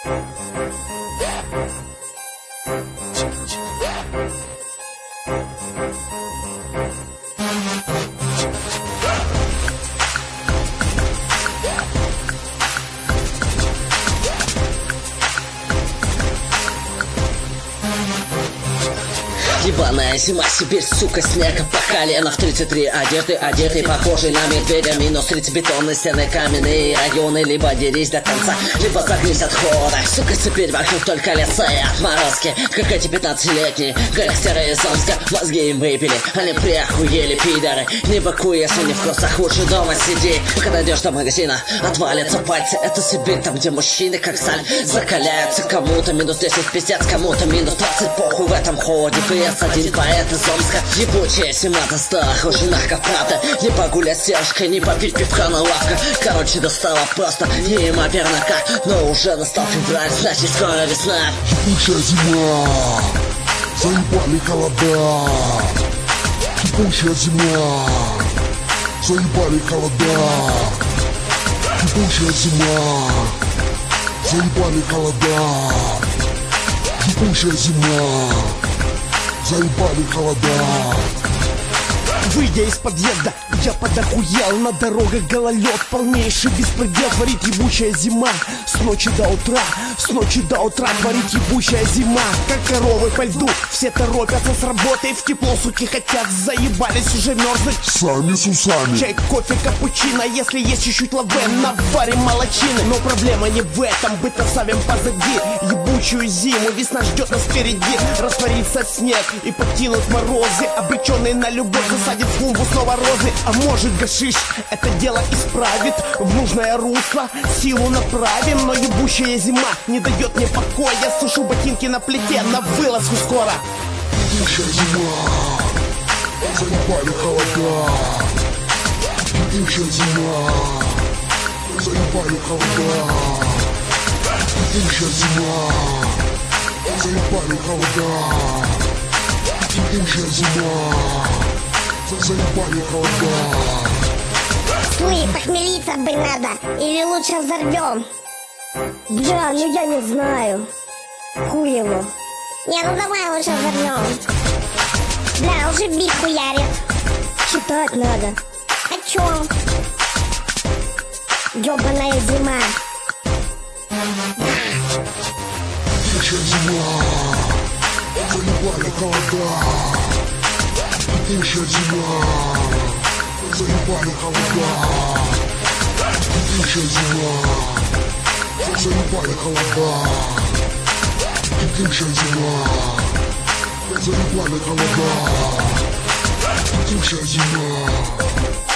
Ебаная зима, Сибирь, сука, снега по колено. В 33 одетый, похожий на медведя. Минус 30 бетонные стены, каменные районы. Либо дерись до конца, либо загнись от холода. Сука, теперь вокруг только леса и отморозки. Как эти 15-летние гангстеры из Омска. Мозги им выпили, они приохуели, пидоры. Не быкуй, если не в курсах, лучше дома сиди. Пока дойдешь до магазина, отвалятся пальцы. Это Сибирь, там где мужчины как сталь закаляются. Кому-то минус 10 пиздец, кому-то минус 20. Похуй в этом холоде, один поэт из Омска. Ебучая зима достала, хуже наркопрата. Не погулять с девушкой, не попить пивка на лавках. Короче, достала просто неимоверно как. Но уже настал февраль, значит скоро весна. Ебучая зима, заебали холода. Ебучая зима, заебали холода. Ебучая зима, заебали холода. Ебучая зима, заебали холода. Выйдя из подъезда, я подохуел. На дорогах гололед, полнейший беспредел. Творит ебучая зима с ночи до утра. С ночи до утра творит ебучая зима. Как коровы по льду, все торопятся с работы. В тепло, суки, хотят, заебались уже мерзнуть. Сами с усами. Чай, кофе, капучино, если есть чуть-чуть лавен, наварим молочины. Но проблема не в этом, быт оставим позади. Ебучую зиму, весна ждет нас впереди. Растворится снег и покинут морозы. Обреченный на любовь засадит в клумбу снова розы. А может гашиш это дело исправит, в нужное русло силу направим. Но ебучая зима не дает мне покоя. Сушу ботинки на плите, на вылазку скоро. Ебучая зима, заебали холода. Ебучая зима, заебали холода. Ебучая зима, заебали холода. Ебучая зима, заебали холода. Слышь, похмелиться бы надо, или лучше взорвем? Бля, ну я не знаю. Хуй его. Не, ну давай лучше взорвем. Бля, уже бит хуярит. Читать надо. О чем? Ёбаная зима. Ебучая зима, заебали холода. Ебучая зима, заебали холода. Ебучая зима, заебали холода. Ебучая зима, заебали холода. Ебучая зима.